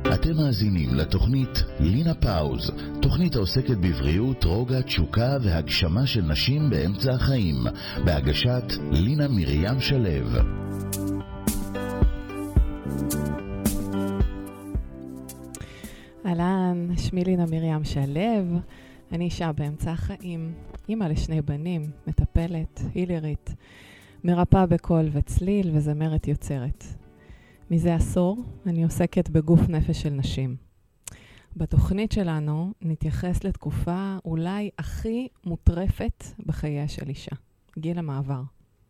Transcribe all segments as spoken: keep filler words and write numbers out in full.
אתם מאזינים לתוכנית לינה פאוז, תוכנית העוסקת בבריאות, רוגע, תשוקה והגשמה של נשים באמצע החיים, בהגשת לינה מרים שלו. אהלן, שמי לינה מרים שלו, אני אישה באמצע החיים, אימא לשני בנים, מטפלת, הילרית, מרפאה בקול וצליל וזמרת יוצרת. מזה עשור אני עוסקת בגוף נפש של נשים. בתוכנית שלנו נתייחס לתקופה אולי הכי מוטרפת בחייה של אישה, גיל המעבר.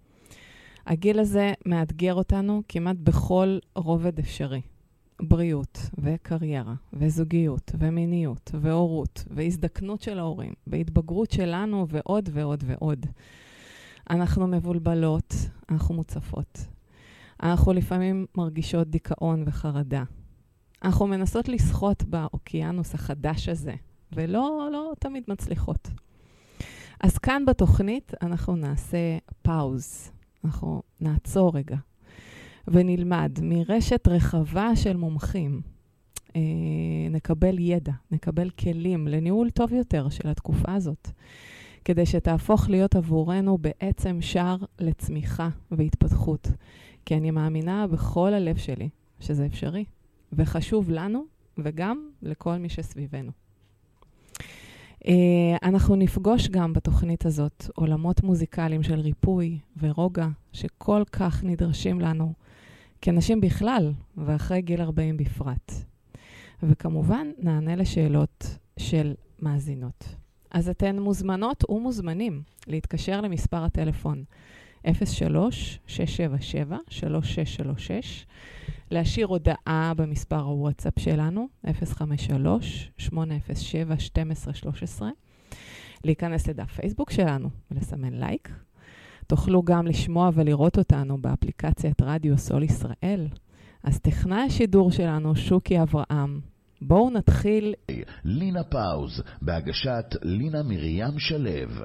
הגיל הזה מאתגר אותנו כמעט בכל רובד אפשרי. בריאות וקריירה וזוגיות ומיניות והורות והזדקנות של ההורים והתבגרות שלנו ועוד ועוד ועוד. אנחנו מבולבלות, אנחנו מוצפות. אנחנו לפעמים מרגישות דיכאון וחרדה. אנחנו מנסות לשחות באוקיינוס החדש הזה, ולא לא תמיד מצליחות. אז כאן בתוכנית אנחנו נעשה פאוז. אנחנו נעצור רגע, ונלמד מרשת רחבה של מומחים. אה, נקבל ידע, נקבל כלים לניהול טוב יותר של התקופה הזאת, כדי שתהפוך להיות עבורנו בעצם שער לצמיחה והתפתחות. כי אני מאמינה בכל הלב שלי שזה אפשרי, וחשוב לנו וגם לכל מי שסביבנו. Uh, אנחנו נפגוש גם בתוכנית הזאת עולמות מוזיקליים של ריפוי ורוגע, שכל כך נדרשים לנו כנשים בכלל, ואחרי גיל ארבעים בפרט. וכמובן נענה לשאלות של מאזינות. אז אתן מוזמנות ומוזמנים להתקשר למספר הטלפון אפס שלוש שש שבע שבע שלוש שש שלוש שש, להשאיר הודעה במספר הוואטסאפ שלנו אפס חמש שלוש שמונה אפס שבע שתים עשרה שלוש עשרה, להיכנס לדף פייסבוק שלנו ולסמן לייק. תוכלו גם לשמוע ולראות אותנו באפליקציית רדיו סול ישראל. אז טכנאי השידור שלנו שוקי אברהם. בואו נתחיל. לינה פאוז בהגשת לינה מרים שלו.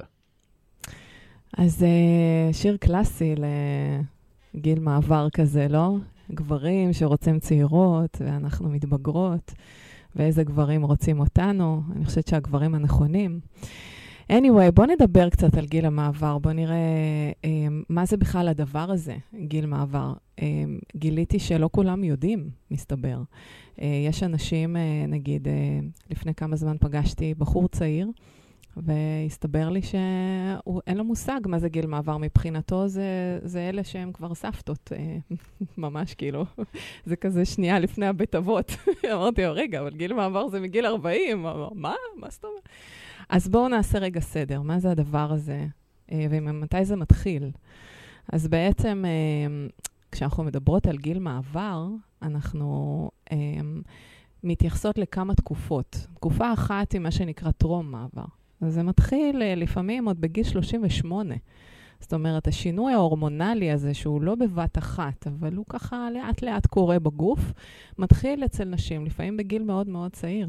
אז uh, שיר קלאסי לגיל מעבר כזה, לא? גברים שרוצים צעירות ואנחנו מתבגרות, ואיזה גברים רוצים אותנו. אני חושבת שהגברים הנכונים. anyway, בוא נדבר קצת על גיל המעבר. בוא נראה uh, מה זה בכלל הדבר הזה, גיל מעבר. Uh, גיליתי שלא כולם יודעים, מסתבר. Uh, יש אנשים, uh, נגיד, uh, לפני כמה זמן פגשתי בחור צעיר, והסתבר לי שאין לו מושג מה זה גיל מעבר. מבחינתו זה, זה אלה שהם כבר סבתות, ממש כאילו. זה כזה שנייה לפני הבית אבות. אמרתי, רגע, אבל גיל מעבר זה מגיל ארבעים. מה? מה זאת אומרת? אז בואו נעשה רגע סדר. מה זה הדבר הזה? ומתי זה מתחיל? אז בעצם, כשאנחנו מדברות על גיל מעבר, אנחנו מתייחסות לכמה תקופות. תקופה אחת היא מה שנקרא טרום מעבר. אז זה מתחיל לפעמים עוד בגיל שלושים ושמונה. זאת אומרת, השינוי ההורמונלי הזה, שהוא לא בבת אחת, אבל הוא ככה לאט לאט קורה בגוף, מתחיל אצל נשים, לפעמים בגיל מאוד מאוד צעיר.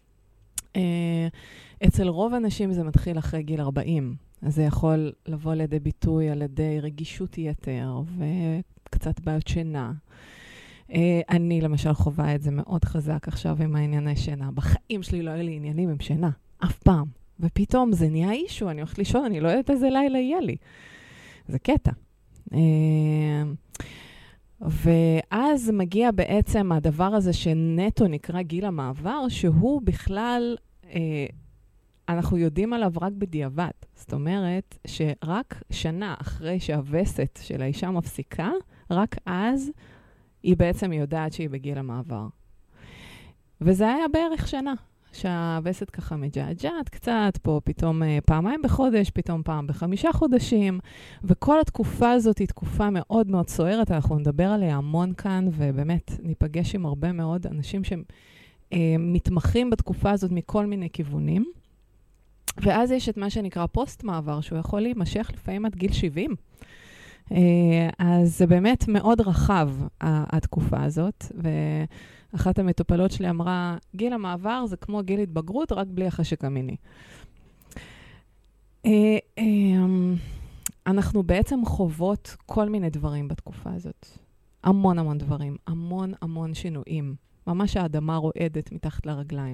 אצל רוב הנשים זה מתחיל אחרי גיל ארבעים. אז זה יכול לבוא לידי ביטוי על ידי רגישות יתר וקצת בעיות שינה. אני למשל חווה את זה מאוד חזק עכשיו עם הענייני שינה. בחיים שלי לא היה לי עניינים עם שינה, אף פעם. ופתאום זה נהיה אישו, אני הולכת לישון, אני לא יודעת איזה לילה יהיה לי. זה קטע. ואז מגיע בעצם הדבר הזה שנטו נקרא גיל המעבר, שהוא בכלל, אנחנו יודעים עליו רק בדיעבד. זאת אומרת שרק שנה אחרי שהווסת של האישה מפסיקה, רק אז היא בעצם יודעת שהיא בגיל המעבר. וזה היה בערך שנה. שהווסת ככה מג'עג'עת קצת, פה פתאום פעמיים בחודש, פתאום פעם בחמישה חודשים, וכל התקופה הזאת היא תקופה מאוד מאוד סוערת, אנחנו נדבר עליה המון כאן, ובאמת ניפגש עם הרבה מאוד אנשים שמתמחים בתקופה הזאת מכל מיני כיוונים, ואז יש את מה שנקרא פוסט מעבר, שהוא יכול להימשך לפעמים עד גיל שבעים. אז זה באמת מאוד רחב, התקופה הזאת, ואחת המטופלות שלי אמרה, גיל המעבר זה כמו גיל התבגרות, רק בלי החשק המיני. אנחנו בעצם חוות כל מיני דברים בתקופה הזאת. המון המון דברים, המון המון שינויים. ממש האדמה רועדת מתחת לרגליים.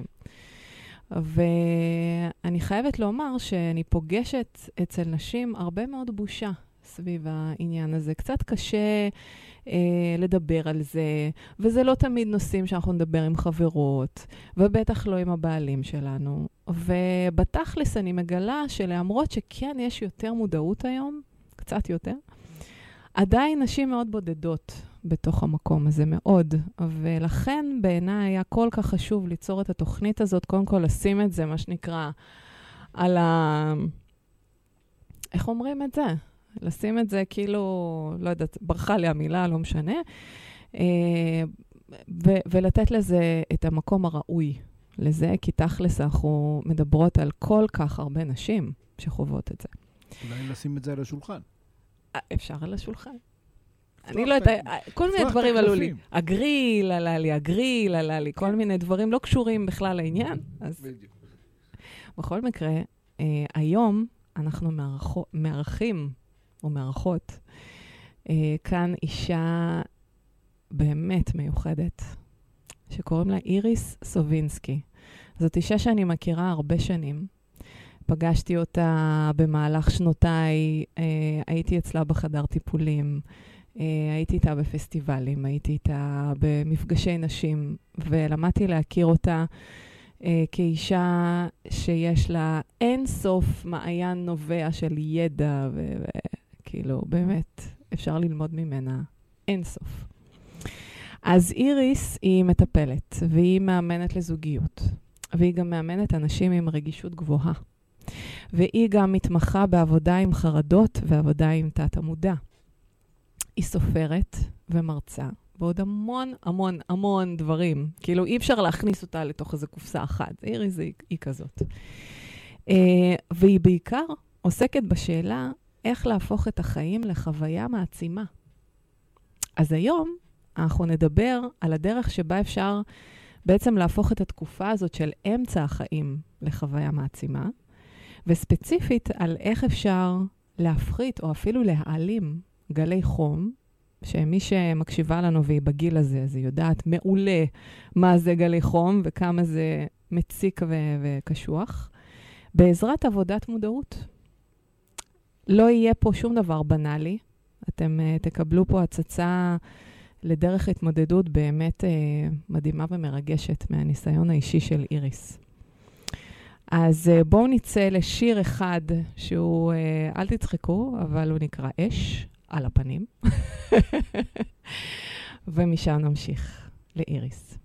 ואני חייבת לומר שאני פוגשת אצל נשים הרבה מאוד בושה סביב העניין הזה. קצת קשה אה, לדבר על זה, וזה לא תמיד נושאים שאנחנו נדבר עם חברות, ובטח לא עם הבעלים שלנו. ובתכלס אני מגלה שלמרות שכן יש יותר מודעות היום, קצת יותר, עדיין נשים מאוד בודדות בתוך המקום הזה מאוד, ולכן בעיניי היה כל כך חשוב ליצור את התוכנית הזאת, קודם כל לשים את זה, מה שנקרא, על ה... איך אומרים את זה? לשים את זה כאילו, לא יודעת, ברכה לי המילה, לא משנה, ו- ולתת לזה את המקום הראוי לזה, כי תכלס אנחנו מדברות על כל כך הרבה נשים שחוות את זה. אולי לשים את זה על השולחן. אפשר על השולחן. אני לא יודעת, כל מיני דברים עלו לי. הגריל עלה לי, הגריל עלה לי, כל מיני דברים לא קשורים בכלל לעניין. בכל מקרה, היום אנחנו מארחים, או מארחות, כאן אישה באמת מיוחדת, שקוראים לה איריס סובינסקי. זאת אישה שאני מכירה הרבה שנים. פגשתי אותה במהלך שנותיי, הייתי אצלה בחדר טיפולים, הייתי איתה בפסטיבלים, הייתי איתה במפגשי נשים, ולמדתי להכיר אותה כאישה שיש לה אין סוף מעיין נובע של ידע, וכאילו באמת אפשר ללמוד ממנה אין סוף. אז איריס היא מטפלת, והיא מאמנת לזוגיות, והיא גם מאמנת אנשים עם רגישות גבוהה. והיא גם מתמחה בעבודה עם חרדות ועבודה עם תת המודע. היא סופרת ומרצה, ועוד המון המון המון דברים. כאילו אי אפשר להכניס אותה לתוך איזו קופסה אחת. איריס היא, היא כזאת. Uh, והיא בעיקר עוסקת בשאלה איך להפוך את החיים לחוויה מעצימה. אז היום אנחנו נדבר על הדרך שבה אפשר בעצם להפוך את התקופה הזאת של אמצע החיים לחוויה מעצימה, וספציפית על איך אפשר להפחית או אפילו להעלים גלי חום, שמי שמקשיבה לנו והיא בגיל הזה, אז היא יודעת מעולה מה זה גלי חום וכמה זה מציק ו- וקשוח, בעזרת עבודת מודעות. לא יהיה פה שום דבר בנאלי, אתם uh, תקבלו פה הצצה לדרך התמודדות באמת uh, מדהימה ומרגשת מהניסיון האישי של איריס. אז uh, בואו נצא לשיר אחד שהוא, uh, אל תצחקו, אבל הוא נקרא אש על הפנים. ומשם נמשיך לאיריס.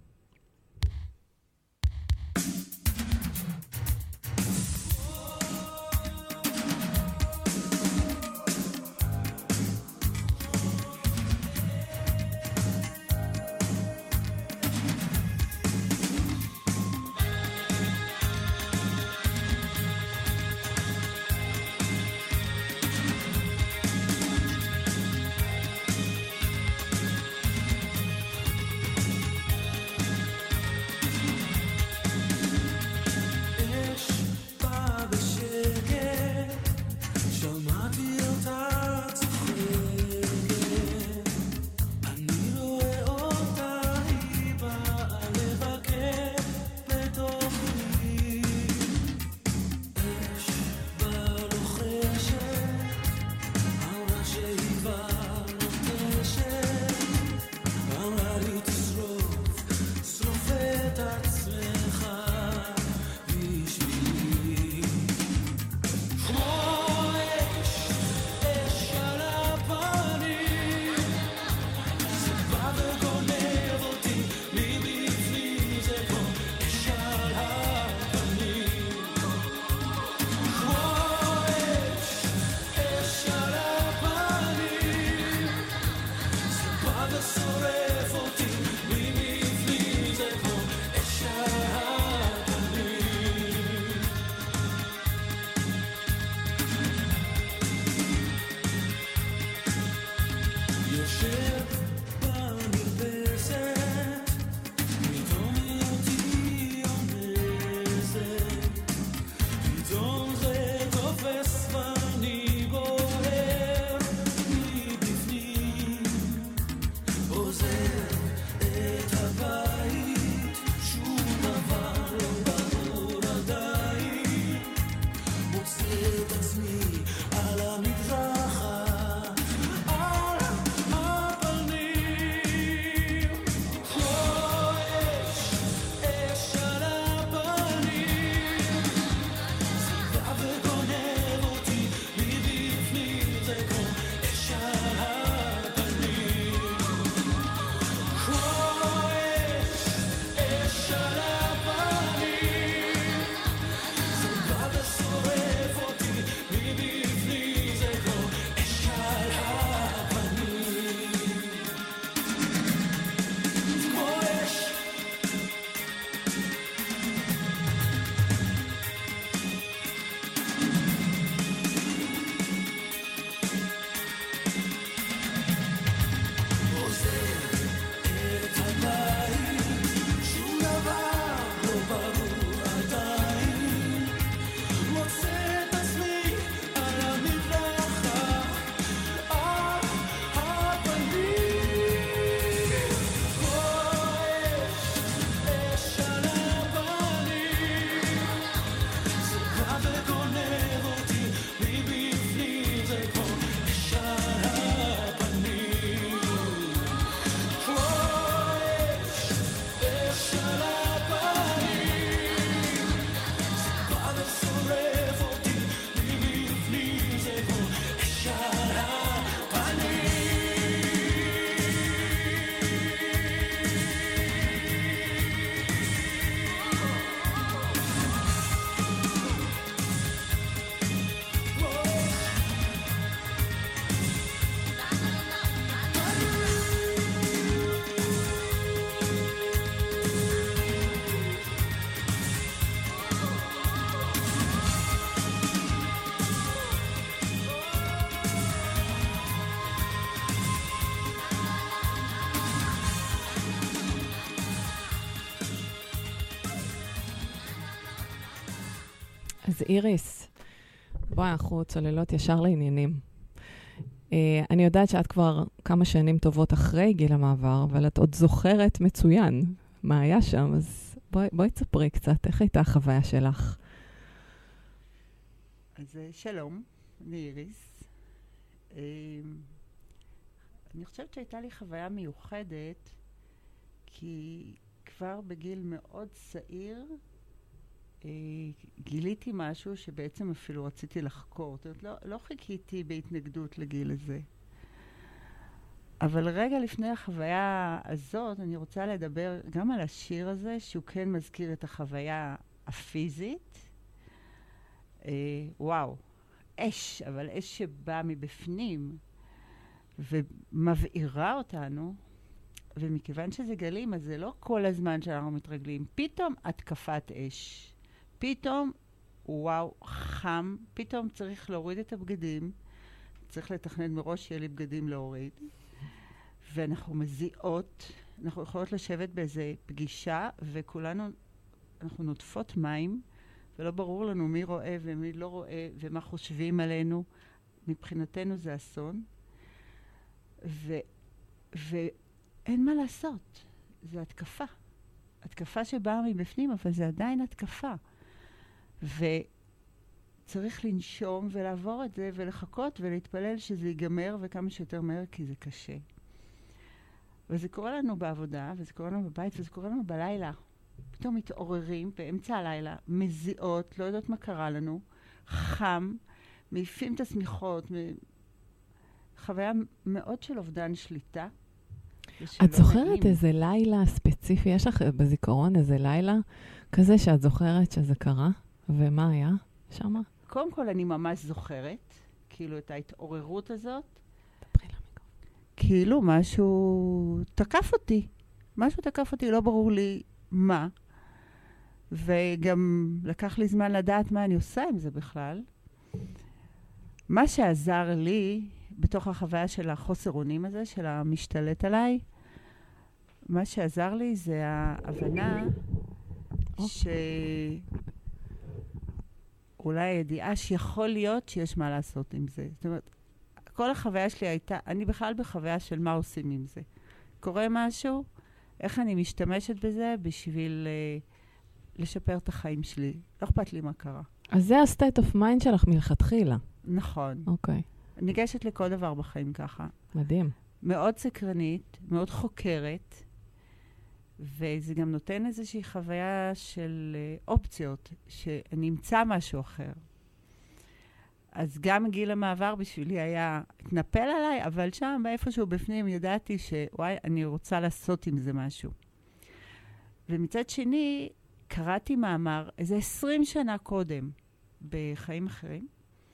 אז איריס, בואי, אנחנו צוללות ישר לעניינים. Uh, אני יודעת שאת כבר כמה שנים טובות אחרי גיל המעבר, אבל את עוד זוכרת מצוין מה היה שם, אז בואי, בואי תספרי קצת, איך הייתה החוויה שלך? אז שלום, אני איריס. Uh, אני חושבת שהייתה לי חוויה מיוחדת, כי כבר בגיל מאוד צעיר, uh, גיליתי משהו שבעצם אפילו רציתי לחקור. זאת אומרת, לא, לא חיכיתי בהתנגדות לגיל הזה. אבל רגע לפני החוויה הזאת, אני רוצה לדבר גם על השיר הזה, שהוא כן מזכיר את החוויה הפיזית. Uh, וואו, אש, אבל אש שבאה מבפנים ומבעירה אותנו, ומכיוון שזה גלים, אז זה לא כל הזמן שאנחנו מתרגלים. פתאום התקפת אש. פתאום, וואו, חם. פתאום צריך להוריד את הבגדים. צריך לתכנן מראש שיהיה לי בגדים להוריד. ואנחנו מזיעות. אנחנו יכולות לשבת באיזה פגישה, וכולנו, אנחנו נוטפות מים, ולא ברור לנו מי רואה ומי לא רואה, ומה חושבים עלינו. מבחינתנו זה אסון. ו... ו... אין מה לעשות. זה התקפה. התקפה שבאה מבפנים, אבל זה עדיין התקפה. וצריך לנשום ולעבור את זה ולחכות ולהתפלל שזה ייגמר וכמה שיותר מהר, כי זה קשה. וזה קורה לנו בעבודה, וזה קורה לנו בבית, וזה קורה לנו בלילה. פתאום מתעוררים באמצע הלילה, מזיעות, לא יודעות מה קרה לנו, חם, מעיפים את הסמיכות, מ... חוויה מאוד של אובדן שליטה. את זוכרת איזה לילה ספציפי? יש לך בזיכרון איזה לילה כזה שאת זוכרת שזה קרה? ומה היה שמה? קודם כל אני ממש זוכרת, כאילו את ההתעוררות הזאת. דברי למיקרופון. כאילו משהו תקף אותי. משהו תקף אותי, לא ברור לי מה. וגם לקח לי זמן לדעת מה אני עושה עם זה בכלל. מה שעזר לי בתוך החוויה של החוסר אונים הזה, של המשתלט עליי, מה שעזר לי זה ההבנה שאולי הידיעה שיכול להיות שיש מה לעשות עם זה. זאת אומרת, כל החוויה שלי הייתה, אני בכלל בחוויה של מה עושים עם זה. קורה משהו, איך אני משתמשת בזה בשביל uh, לשפר את החיים שלי. לא אכפת לי מה קרה. אז זה ה-state of mind שלך מלכתחילה. נכון. אוקיי. ניגשת לכל דבר בחיים ככה. מדהים. מאוד סקרנית, מאוד חוקרת, וזה גם נותן איזושהי חוויה של uh, אופציות, שאני אמצא משהו אחר. אז גם גיל המעבר בשבילי היה התנפל עליי, אבל שם באיפשהו בפנים ידעתי שוואי, אני רוצה לעשות עם זה משהו. ומצד שני, קראתי מאמר איזה עשרים שנה קודם, בחיים אחרים,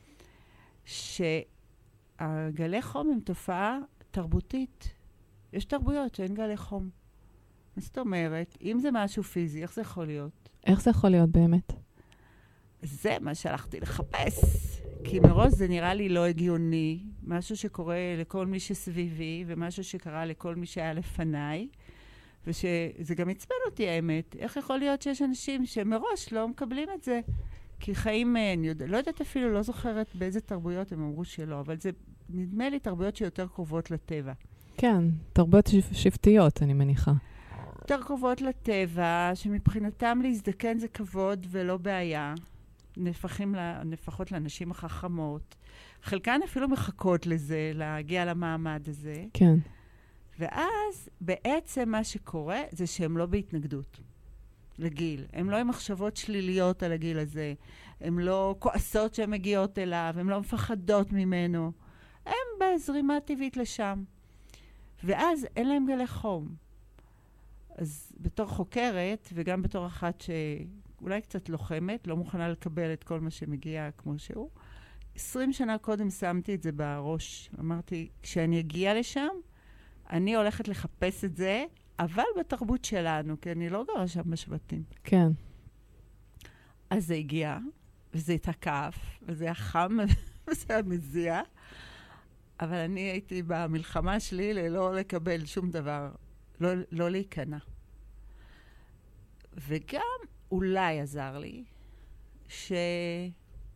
שהגלי חום הם תופעה תרבותית. יש תרבויות שאין גלי חום. זאת אומרת, אם זה משהו פיזי, איך זה יכול להיות? איך זה יכול להיות באמת? זה מה שהלכתי לחפש. כי מראש זה נראה לי לא הגיוני, משהו שקורה לכל מי שסביבי, ומשהו שקרה לכל מי שהיה לפניי, ושזה גם עצבן אותי האמת. איך יכול להיות שיש אנשים שמראש לא מקבלים את זה? כי חיים, אני יודע, לא יודעת אפילו, לא זוכרת באיזה תרבויות הם אמרו שלא, אבל זה נדמה לי תרבויות שיותר קרובות לטבע. כן, תרבויות שבטיות, אני מניחה. יותר קרובות לטבע, שמבחינתם להזדקן זה כבוד ולא בעיה. נפחים, נפחות לאנשים החכמות. חלקן אפילו מחכות לזה, להגיע למעמד הזה. כן. ואז בעצם מה שקורה זה שהם לא בהתנגדות לגיל. הם לא עם מחשבות שליליות על הגיל הזה. הם לא כועסות שהן מגיעות אליו, הם לא מפחדות ממנו. הם בזרימה טבעית לשם. ואז אין להם גלי חום. אז בתור חוקרת, וגם בתור אחת שאולי קצת לוחמת, לא מוכנה לקבל את כל מה שמגיע כמו שהוא, עשרים שנה קודם שמתי את זה בראש. אמרתי, כשאני אגיע לשם, אני הולכת לחפש את זה, אבל בתרבות שלנו, כי אני לא גרה שם בשבטים. כן. אז זה הגיע, וזה התקף, וזה היה חם, וזה היה מזיע, אבל אני הייתי במלחמה שלי ללא לקבל שום דבר, לא, לא להיכנע. וגם אולי עזר לי, שאני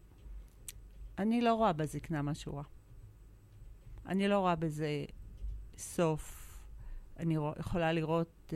לא רואה בזקנה משהו רע. אני לא רואה בזה סוף. אני רוא, יכולה לראות אה,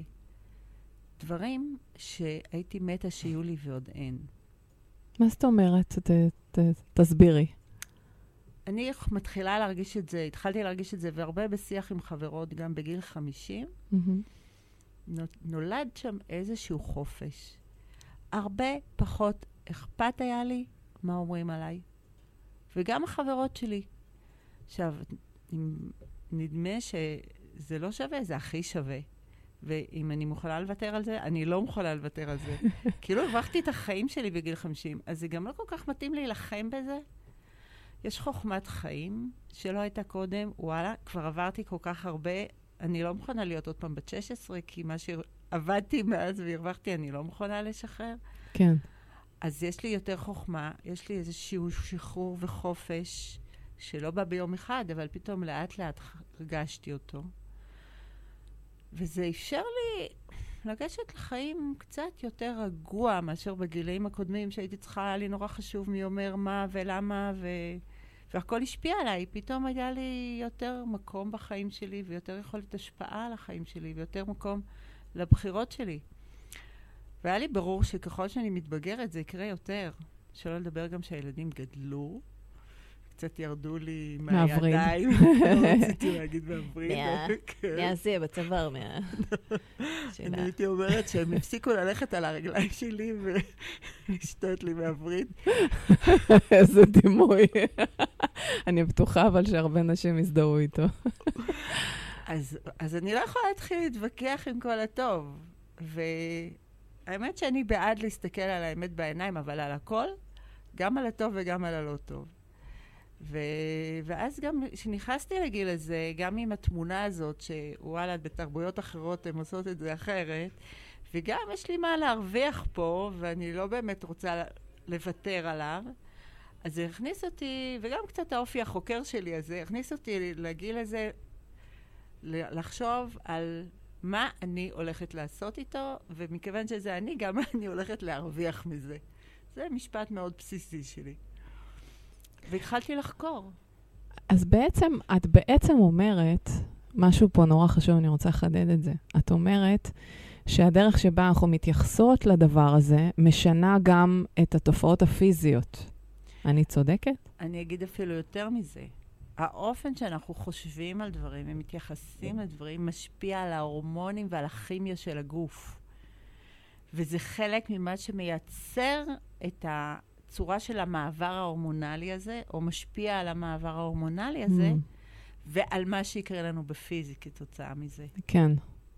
דברים שהייתי מתה שיהיו לי ועוד אין. מה זאת אומרת? ת, ת, תסבירי. אני מתחילה להרגיש את זה, התחלתי להרגיש את זה, והרבה בשיח עם חברות, גם בגיל חמישים, mm-hmm. נולד שם איזשהו חופש. הרבה פחות אכפת היה לי מה אומרים עליי. וגם החברות שלי. עכשיו, נדמה שזה לא שווה, זה הכי שווה. ואם אני מוכנה לוותר על זה, אני לא מוכנה לוותר על זה. כאילו הרווחתי את החיים שלי בגיל חמישים, אז זה גם לא כל כך מתאים להילחם בזה. יש חוכמת חיים שלא הייתה קודם, וואלה, כבר עברתי כל כך הרבה, אני לא מוכנה להיות עוד פעם בת שש עשרה, כי מה שעבדתי מאז והרווחתי, אני לא מוכנה לשחרר. כן. אז יש לי יותר חוכמה, יש לי איזשהו שחרור וחופש, שלא בא ביום אחד, אבל פתאום לאט לאט הרגשתי אותו. וזה אפשר לי לגשת לחיים קצת יותר רגוע מאשר בגילאים הקודמים, שהייתי צריכה, היה לי נורא חשוב מי אומר מה ולמה, ו... והכל השפיע עליי. פתאום היה לי יותר מקום בחיים שלי, ויותר יכולת השפעה על החיים שלי, ויותר מקום לבחירות שלי. והיה לי ברור שככל שאני מתבגרת זה יקרה יותר. שלא לדבר גם שהילדים גדלו, קצת ירדו לי מהידיים. לא רציתי להגיד מהברית. מהזה, בצוואר, מה... אני הייתי אומרת שהם הפסיקו ללכת על הרגליים שלי ולשתות לי מהברית. איזה דימוי. אני בטוחה אבל שהרבה נשים הזדהו איתו. אז אני לא יכולה להתחיל להתווכח עם כל הטוב. והאמת שאני בעד להסתכל על האמת בעיניים, אבל על הכל, גם על הטוב וגם על הלא טוב. ו... ואז גם כשנכנסתי לגיל הזה, גם עם התמונה הזאת, שוואלה, בתרבויות אחרות הן עושות את זה אחרת, וגם יש לי מה להרוויח פה, ואני לא באמת רוצה לוותר עליו, אז זה הכניס אותי, וגם קצת האופי החוקר שלי הזה, הכניס אותי לגיל הזה, לחשוב על מה אני הולכת לעשות איתו, ומכיוון שזה אני, גם אני הולכת להרוויח מזה. זה משפט מאוד בסיסי שלי. והתחלתי לחקור. אז בעצם, את בעצם אומרת, משהו פה נורא חשוב, אני רוצה לחדד את זה. את אומרת שהדרך שבה אנחנו מתייחסות לדבר הזה, משנה גם את התופעות הפיזיות. אני צודקת? אני אגיד אפילו יותר מזה. האופן שאנחנו חושבים על דברים ומתייחסים לדברים, משפיע על ההורמונים ועל הכימיה של הגוף. וזה חלק ממה שמייצר את ה... צורה של המעבר ההורמונלי הזה, או משפיע על המעבר ההורמונלי הזה, mm. ועל מה שיקרה לנו בפיזי כתוצאה מזה. כן.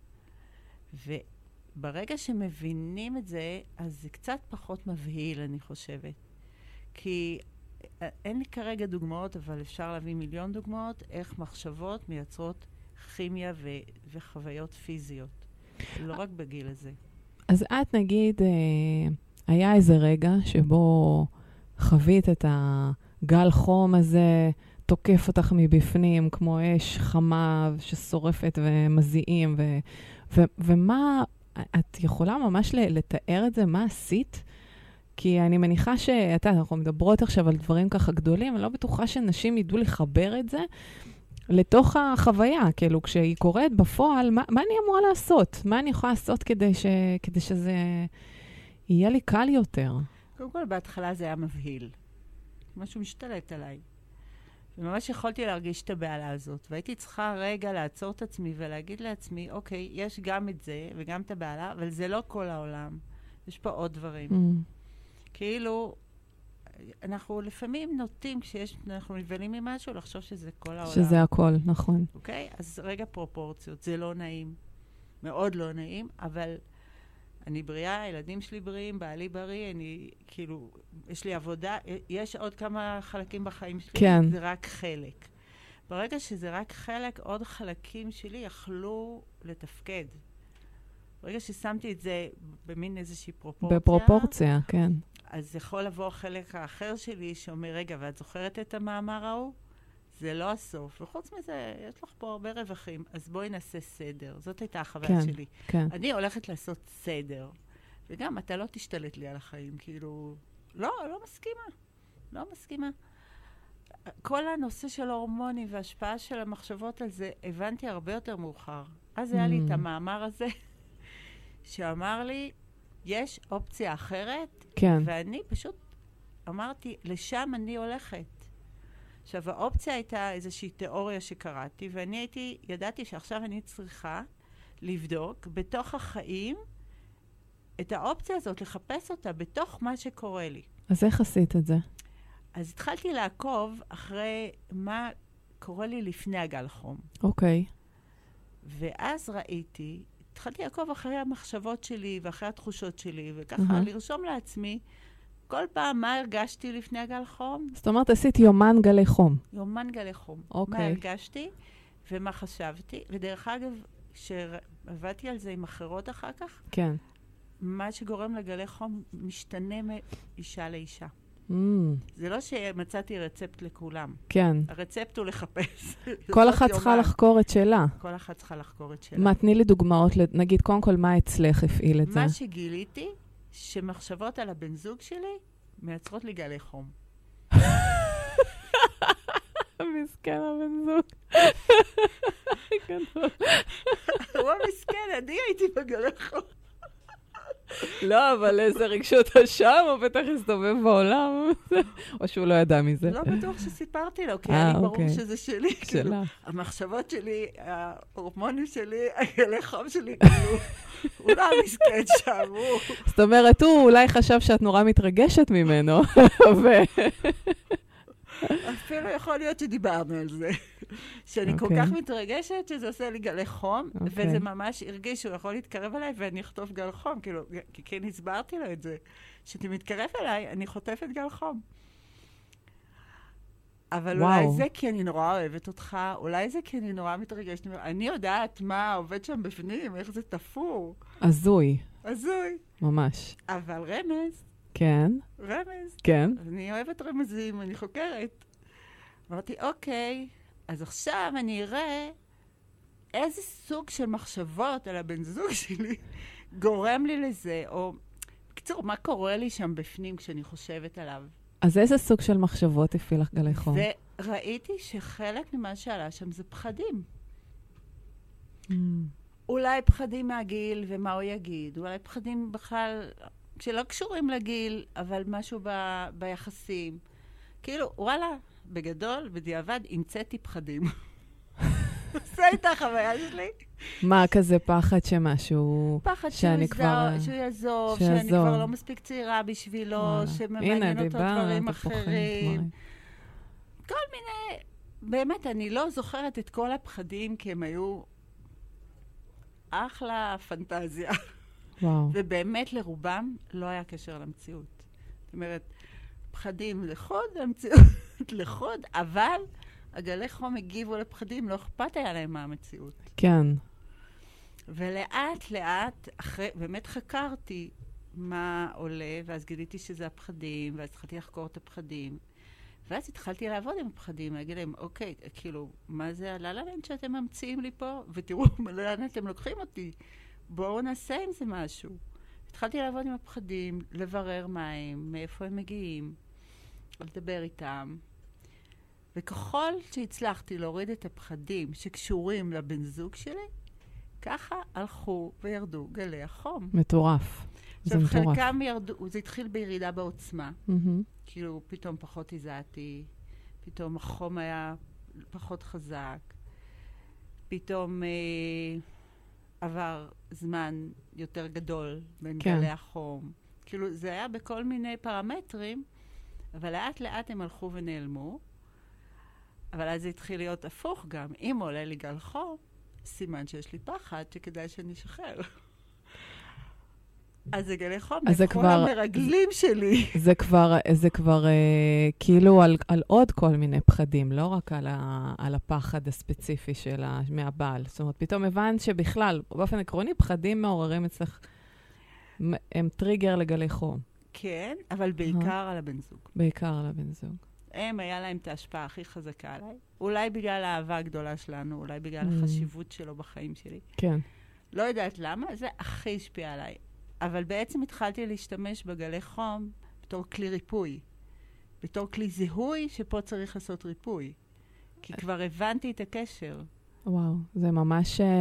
וברגע שמבינים את זה, אז זה קצת פחות מבהיל, אני חושבת. כי אין לי כרגע דוגמאות, אבל אפשר להביא מיליון דוגמאות, איך מחשבות מייצרות כימיה ו- וחוויות פיזיות. לא רק בגיל הזה. אז את נגיד... אה... היה איזה רגע שבו חווית את הגל חום הזה, תוקף אותך מבפנים, כמו אש חמה ששורפת ומזיעים, ו- ו- ומה, את יכולה ממש לתאר את זה? מה עשית? כי אני מניחה שאתה, אנחנו מדברות עכשיו על דברים ככה גדולים, אני לא בטוחה שנשים ידעו לחבר את זה לתוך החוויה, כאילו כשהיא קורית בפועל, מה, מה אני אמורה לעשות? מה אני יכולה לעשות כדי, ש- כדי שזה... יהיה לי קל יותר. קודם כל, בהתחלה זה היה מבהיל. משהו משתלט עליי. וממש יכולתי להרגיש את הבעלה הזאת. והייתי צריכה רגע לעצור את עצמי ולהגיד לעצמי, אוקיי, יש גם את זה וגם את הבעלה, אבל זה לא כל העולם. יש פה עוד דברים. Mm. כאילו, אנחנו לפעמים נוטים, כשאנחנו נבלים ממשהו, לחשוב שזה כל העולם. שזה הכל, נכון. אוקיי? אז רגע פרופורציות. זה לא נעים. מאוד לא נעים, אבל... אני בריאה, הילדים שלי בריאים, בעלי בריא, אני, כאילו, יש לי עבודה, יש עוד כמה חלקים בחיים שלי, כן. זה רק חלק. ברגע שזה רק חלק, עוד חלקים שלי יכלו לתפקד. ברגע ששמתי את זה במין איזושהי פרופורציה, בפרופורציה, כן. אז יכול לבוא החלק האחר שלי שאומר, רגע, ואת זוכרת את המאמר ההוא? זה לא הסוף. וחוץ מזה, יש לך פה הרבה רווחים, אז בואי נעשה סדר. זאת הייתה החוויה כן, שלי. כן. אני הולכת לעשות סדר. וגם, אתה לא תשתלט לי על החיים, כאילו, לא, לא מסכימה. לא מסכימה. כל הנושא של ההורמונים וההשפעה של המחשבות על זה, הבנתי הרבה יותר מאוחר. אז היה לי את המאמר הזה, שאמר לי, יש אופציה אחרת, כן. ואני פשוט אמרתי, לשם אני הולכת. עכשיו, האופציה הייתה איזושהי תיאוריה שקראתי, ואני הייתי, ידעתי שעכשיו אני צריכה לבדוק בתוך החיים את האופציה הזאת, לחפש אותה בתוך מה שקורה לי. אז איך עשית את זה? אז התחלתי לעקוב אחרי מה קורה לי לפני הגל חום. אוקיי. ואז ראיתי, התחלתי לעקוב אחרי המחשבות שלי ואחרי התחושות שלי, וככה אהה. לרשום לעצמי כל פעם מה הרגשתי לפני הגל חום. זאת אומרת, עשית יומן גלי חום. יומן גלי חום. אוקיי. מה הרגשתי ומה חשבתי. ודרך אגב, כשעבדתי על זה עם אחרות אחר כך, כן. מה שגורם לגלי חום משתנה מאישה לאישה. Mm, זה לא שמצאתי רצפט לכולם. כן. הרצפט הוא לחפש. כל אחת צריכה לחקור את שלה. כל אחת צריכה לחקור את שלה. מה, תני לי דוגמאות, נגיד, קודם כל, מה אצלך הפעיל את זה? מה שגיליתי, שמחשבות על הבן זוג שלי מייצרות לי גלי חום. מסכן הבן זוג. הוא המסכן, אני הייתי בגלי חום. לא, אבל איזה רגשות אשם, הוא בטח הסתובב בעולם, או שהוא לא ידע מזה. לא בטוח שסיפרתי לו, כי אה, היה לי ברור אוקיי. שזה שלי. כאילו, שלה. המחשבות שלי, ההורמונים שלי, הגלי חום שלי, כאילו, הוא לא המסכן שם, הוא... זאת אומרת, הוא אולי חשב שאת נורא מתרגשת ממנו, ו... אפילו יכול להיות שדיברנו על זה. שאני כל אוקיי. כך מתרגשת שזה עושה לי גלי חום, אוקיי. וזה ממש הרגיש שהוא יכול להתקרב אליי ואני אחטוף גל חום, כאילו, כי כן הסברתי לו את זה. כשאתה מתקרב אליי, אני חוטפת גל חום. אבל וואו. אולי זה כי אני נורא אוהבת אותך, אולי זה כי אני נורא מתרגשת. אני יודעת מה עובד שם בפנים, איך זה תפור. הזוי, הזוי. ממש. אבל רמז, כן, רמז. כן. אני אוהבת רמזים, אני חוקרת. אמרתי, אוקיי, אז עכשיו אני אראה איזה סוג של מחשבות על הבן זוג שלי גורם לי לזה, או בקיצור, מה קורה לי שם בפנים כשאני חושבת עליו. אז איזה סוג של מחשבות הפעיל לך גלי חום? וראיתי שחלק ממה שעלה שם זה פחדים. Mm. אולי פחדים מהגיל ומה הוא יגיד, אולי פחדים בכלל שלא קשורים לגיל, אבל משהו ב- ביחסים. כאילו, וואלה, בגדול, בדיעבד, המצאתי פחדים. עושה את החוויה שלי. מה, כזה פחד שמשהו... פחד שאני שהוא כבר- יעזוב, שהוא יעזוב, שיעזוב. שאני כבר לא מספיק צעירה בשבילו, וואלה. שממעניין הנה, אותו דיברת, דברים את פוחדת, אחרים. דברים. כל מיני... באמת, אני לא זוכרת את כל הפחדים, כי הם היו אחלה פנטזיה. וואו. ובאמת לרובם לא היה קשר למציאות. זאת אומרת, פחדים לחוד, המציאות לחוד, אבל הגלי חום הגיבו לפחדים, לא אכפת היה להם מהמציאות. כן. ולאט לאט, אחרי, באמת חקרתי מה עולה, ואז גיליתי שזה הפחדים, ואז התחלתי לחקור את הפחדים. ואז התחלתי לעבוד עם הפחדים, להגיד להם, אוקיי, כאילו, מה זה הללה-לנד שאתם ממציאים לי פה? ותראו, לאן אתם לוקחים אותי. בואו נעשה עם זה משהו. התחלתי לעבוד עם הפחדים, לברר מה הם, מאיפה הם מגיעים, לדבר איתם. וככל שהצלחתי להוריד את הפחדים שקשורים לבן זוג שלי, ככה הלכו וירדו גלי החום. מטורף. זה עכשיו, מטורף. חלקם ירדו, זה התחיל בירידה בעוצמה. מהמם. כאילו, פתאום פחות הזעתי, פתאום החום היה פחות חזק, פתאום אה, עבר זמן יותר גדול בין כן. גלי החום. כאילו, זה היה בכל מיני פרמטרים, אבל לאט לאט הם הלכו ונעלמו. אבל אז זה התחיל להיות הפוך גם. אם עולה לי גל חום, סימן שיש לי פחד שכדאי שאני אשחרר. אז זה גלי חום, אז זה לכל כבר- המרגלים שלי. זה כבר, זה כבר אה, כאילו על, על עוד כל מיני פחדים, לא רק על, ה, על הפחד הספציפי של ה, מהבעל. זאת אומרת, פתאום הבנת שבכלל, באופן עקרוני, פחדים מעוררים אצלך, מ- הם טריגר לגלי חום, כן, אבל בעיקר על הבן זוג. בעיקר על הבן זוג. הם, היה להם את ההשפעה הכי חזקה עליי. אולי בגלל האהבה הגדולה שלנו, אולי בגלל Mm. החשיבות שלו בחיים שלי. כן. לא יודעת למה, זה הכי השפיע עליי. אבל בעצם התחלתי להשתמש בגלי חום בתור כלי ריפוי. בתור כלי זיהוי שפה צריך לעשות ריפוי. כי כבר הבנתי את הקשר. וואו, זה ממש... אה,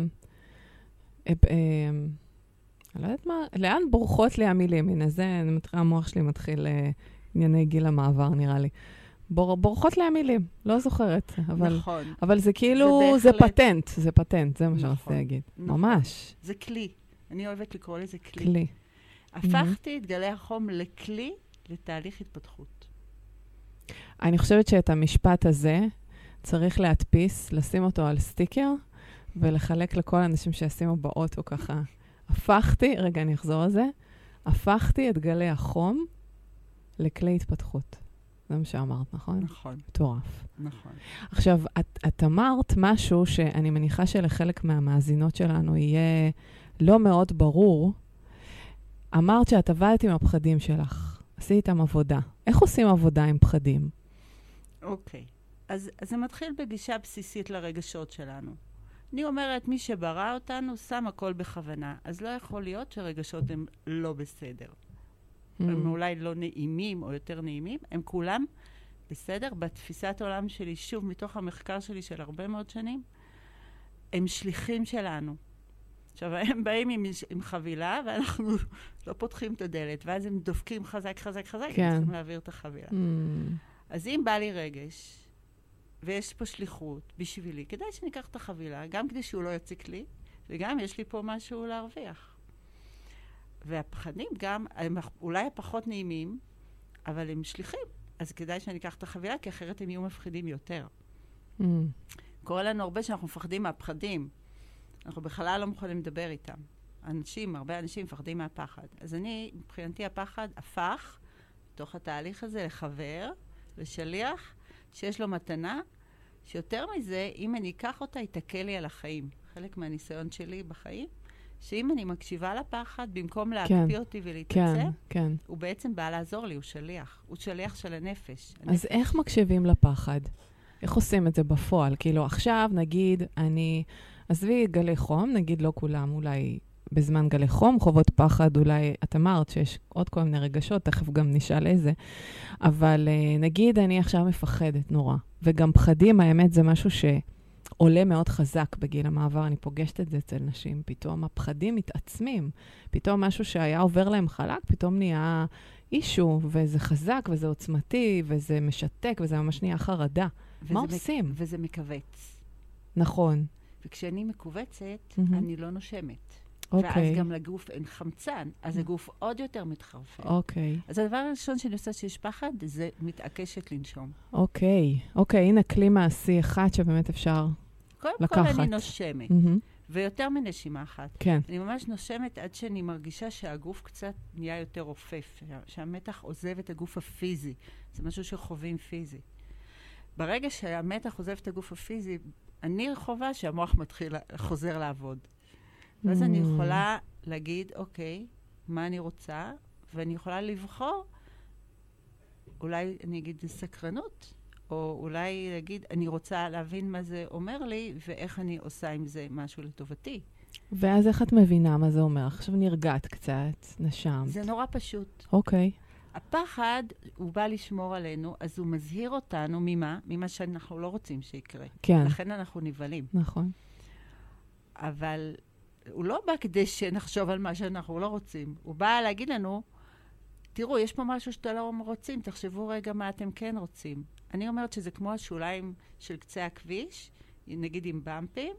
אה, אה, אני לא יודעת מה, לאן בורחות לי המילים? הנה זה, המוח שלי מתחיל אה, ענייני גיל המעבר, נראה לי. בור, בורחות לי המילים, לא זוכרת. אבל, נכון. אבל זה כאילו, זה, זה פטנט, זה פטנט, זה מה שאני רוצה להגיד. נכון. ממש. זה כלי. אני אוהבת לקרוא לזה כלי. כלי. הפכתי את גלי החום לכלי, לתהליך התפתחות. אני חושבת שאת המשפט הזה צריך להדפיס, לשים אותו על סטיקר, ולחלק לכל האנשים שישימו באוטו ככה. הפכתי, רגע, אני אחזור על זה, הפכתי את גלי החום לכלי התפתחות. זה מה שאמרת, נכון? נכון. מטורף. נכון. עכשיו, את, את אמרת משהו שאני מניחה שלחלק מהמאזינות שלנו יהיה לא מאוד ברור. אמרת שאת עבדת עם הפחדים שלך, עשית איתם עבודה. איך עושים עבודה עם פחדים? אוקיי. אז, אז זה מתחיל בגישה בסיסית לרגשות שלנו. אני אומרת, מי שברא אותנו שם הכל בכוונה. אז לא יכול להיות שרגשות הם לא בסדר. Mm. הם אולי לא נעימים או יותר נעימים, הם כולם בסדר. בתפיסת העולם שלי, שוב, מתוך המחקר שלי של הרבה מאוד שנים, הם שליחים שלנו. עכשיו, הם באים עם, עם חבילה, ואנחנו לא פותחים את הדלת, ואז הם דופקים חזק, חזק, חזק, כן. הם צריכים להעביר את החבילה. Mm. אז אם בא לי רגש, ויש פה שליחות בשבילי, כדאי שניקח את החבילה, גם כדי שהוא לא יציק לי, וגם יש לי פה משהו להרוויח. והפחדים גם, הם אולי הפחות נעימים, אבל הם שליחים. אז כדאי שניקח את החבילה, כי אחרת הם יהיו מפחידים יותר. Mm. קורה לנו הרבה שאנחנו מפחדים מהפחדים. אנחנו בכלל לא מוכנים לדבר איתם. אנשים, הרבה אנשים מפחדים מהפחד. אז אני, מבחינתי הפחד הפך, בתוך התהליך הזה, לחבר, לשליח, שיש לו מתנה, שיותר מזה, אם אני אקח אותה, יתקל לי על החיים. חלק מהניסיון שלי בחיים, שאם אני מקשיבה לפחד, במקום להקפיא כן, אותי ולהתעצם, כן, כן. הוא בעצם בא לעזור לי, הוא שליח. הוא שליח של הנפש. אז הנפש. איך מקשיבים לפחד? איך עושים את זה בפועל? כאילו, עכשיו, נגיד, אני... עזבי גלי חום, נגיד לא כולם, אולי בזמן גלי חום, חובות פחד, אולי את אמרת שיש עוד כל מיני רגשות, תכף גם נשאל איזה, אבל נגיד אני עכשיו מפחדת נורא, וגם פחדים, האמת זה משהו שעולה מאוד חזק בגיל המעבר, אני פוגשת את זה אצל נשים, פתאום הפחדים מתעצמים, פתאום משהו שהיה עובר להם חלק, פתאום נהיה אישו, וזה חזק, וזה עוצמתי, וזה משתק, וזה ממש נהיה חרדה. מה עושים? מק... וזה מכווץ. נכון. וכשאני מקובצת, Mm-hmm. אני לא נושמת. אוקיי. ואז גם לגוף אין חמצן, אז הגוף עוד יותר מתחרפן. אוקיי. אז הדבר הראשון שאני עושה שיש פחד, זה מתעקשת לנשום. אוקיי. אוקיי, הנה כלי מעשי אחד שבאמת אפשר קודם לקחת. כל אני נושמת. Mm-hmm. ויותר מנשימה אחת. כן. אני ממש נושמת עד שאני מרגישה שהגוף קצת נהיה יותר רופף, שהמתח עוזב את הגוף הפיזי. זה משהו שחווים פיזי. ברגע שהמתח עוזב את הגוף הפיזי, אני חובה שהמוח מתחיל, חוזר לעבוד. ואז אני יכולה להגיד, אוקיי, מה אני רוצה, ואני יכולה לבחור, אולי אני אגיד סקרנות, או אולי להגיד, אני רוצה להבין מה זה אומר לי, ואיך אני עושה עם זה משהו לטובתי. ואז איך את מבינה מה זה אומר? עכשיו נרגעת קצת, נשמת. זה נורא פשוט. אוקיי. הפחד, הוא בא לשמור עלינו, אז הוא מזהיר אותנו ממה? ממה שאנחנו לא רוצים שיקרה. כן. לכן אנחנו נבלים. נכון. אבל הוא לא בא כדי שנחשוב על מה שאנחנו לא רוצים. הוא בא להגיד לנו, תראו, יש פה משהו שאתם לא רוצים, תחשבו רגע מה אתם כן רוצים. אני אומרת שזה כמו השוליים של קצה הכביש, נגיד עם במפים,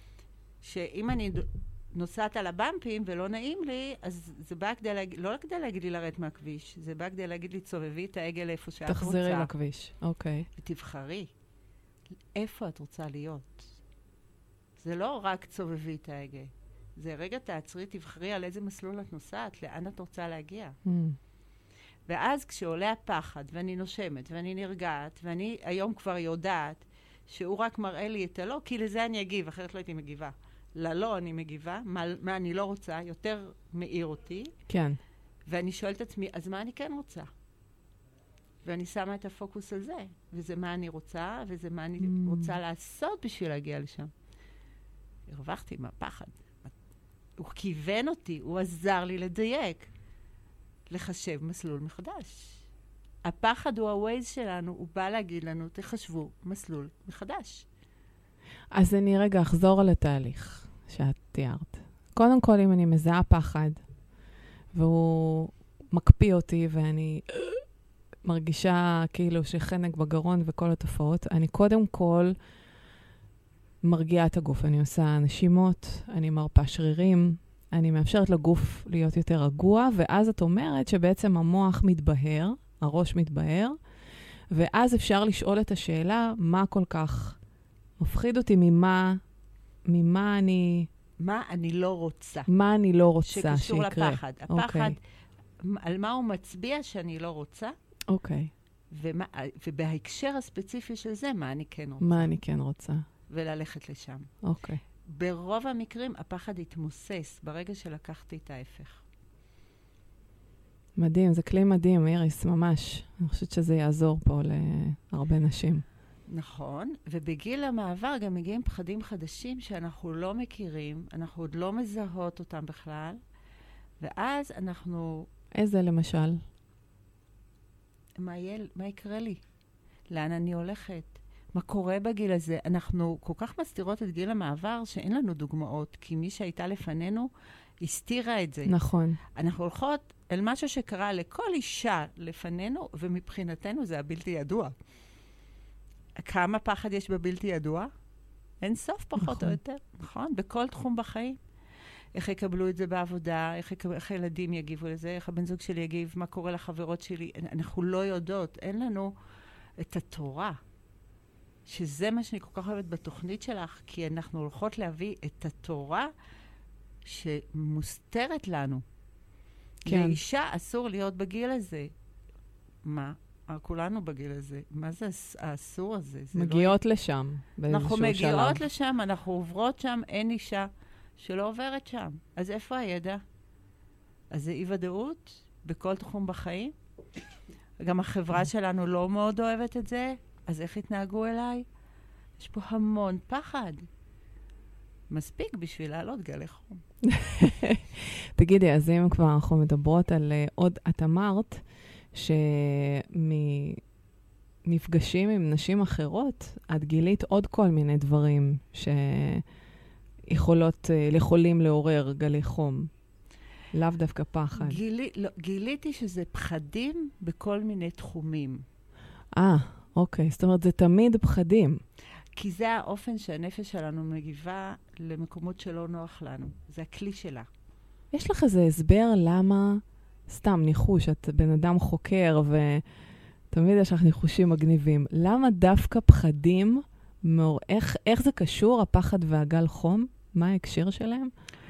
שאם אני נוסעת על הבמפים ולא נעים לי, אז זה בא כדי להגיד, לא כדי להגיד לי לרדת מהכביש, זה בא כדי להגיד לי, צובבי את העגל איפה שאת רוצה. תחזרי לכביש, אוקיי. ותבחרי, איפה את רוצה להיות. זה לא רק צובבי את העגל. זה רגע תעצרי, תבחרי על איזה מסלול את נוסעת, לאן את רוצה להגיע. Mm. ואז כשעולה הפחד, ואני נושמת, ואני נרגעת, ואני היום כבר יודעת שהוא רק מראה לי את הלא, כי לזה אני אגיב, אחרת לא הייתי מגיבה. ללא אני מגיבה, מה, מה אני לא רוצה, יותר מאיר אותי. כן. ואני שואלת את עצמי, אז מה אני כן רוצה? ואני שמה את הפוקוס על זה, וזה מה אני רוצה, וזה מה אני mm. רוצה לעשות בשביל להגיע לשם. הרווחתי מהפחד. הוא כיוון אותי, הוא עזר לי לדייק. לחשב מסלול מחדש. הפחד הוא הווייז שלנו, הוא בא להגיד לנו, תחשבו מסלול מחדש. אז אני רגע אחזור על התהליך שאת תיארת. קודם כל, אם אני מזהה פחד, והוא מקפיא אותי, ואני מרגישה כאילו שחנק בגרון וכל התופעות, אני קודם כל מרגיעה את הגוף. אני עושה נשימות, אני מרפה שרירים, אני מאפשרת לגוף להיות יותר רגוע, ואז את אומרת שבעצם המוח מתבהר, הראש מתבהר, ואז אפשר לשאול את השאלה, מה כל כך מפחיד אותי, ממה, ממה אני... מה אני לא רוצה. מה אני לא רוצה שיקרה. שקשור לפחד. הפחד, okay. על מה הוא מצביע שאני לא רוצה, אוקיי. Okay. ומה, ובהקשר הספציפי של זה, מה אני כן רוצה. מה אני כן רוצה. וללכת לשם. אוקיי. Okay. ברוב המקרים, הפחד התמוסס ברגע שלקחתי את ההפך. מדהים, זה כלי מדהים, איריס, ממש. אני חושבת שזה יעזור פה להרבה נשים. נכון, ובגיל המעבר גם מגיעים פחדים חדשים שאנחנו לא מכירים, אנחנו עוד לא מזהות אותם בכלל, ואז אנחנו... איזה למשל? מה, יל... מה יקרה לי? לאן אני הולכת? מה קורה בגיל הזה? אנחנו כל כך מסתירות את גיל המעבר שאין לנו דוגמאות, כי מי שהייתה לפנינו הסתירה את זה. נכון. אנחנו הולכות אל משהו שקרה לכל אישה לפנינו, ומבחינתנו זה הבלתי ידוע. כמה פחד יש בבלתי ידוע? אין סוף פחות נכון. או יותר, נכון? בכל תחום בחיים. איך יקבלו את זה בעבודה, איך, יקב... איך הילדים יגיבו לזה, איך הבן זוג שלי יגיב, מה קורה לחברות שלי. אנחנו לא יודעות, אין לנו את התורה. שזה מה שאני כל כך אוהבת בתוכנית שלך, כי אנחנו הולכות להביא את התורה שמוסתרת לנו. כן. לאישה אסור להיות בגיל הזה. מה? כולנו בגיל הזה. מה זה האסור הזה? זה מגיעות לא... לשם. אנחנו מגיעות שלב. לשם, אנחנו עוברות שם, אין אישה שלא עוברת שם. אז איפה הידע? אז זה אי-ודאות בכל תחום בחיים. גם החברה שלנו לא מאוד אוהבת את זה, אז איך התנהגו אליי? יש פה המון פחד. מספיק בשביל לעלות גלי חום. תגידי, אז אם כבר אנחנו מדברות על uh, עוד, את אמרת שמפגשים עם נשים אחרות, את גילית עוד כל מיני דברים שיכולות, uh, יכולים לעורר גלי חום. לאו דווקא פחד. גילי, לא, גיליתי שזה פחדים בכל מיני תחומים. אה, אוקיי. זאת אומרת, זה תמיד פחדים. כי זה האופן שהנפש שלנו מגיבה למקומות שלא נוח לנו. זה הכלי שלה. יש לך איזה הסבר למה, סתם ניחוש, את בן אדם חוקר ותמיד יש לך ניחושים מגניבים. למה דווקא פחדים, מאור, איך, איך זה קשור, הפחד והגל חום? מה ההקשר שלהם?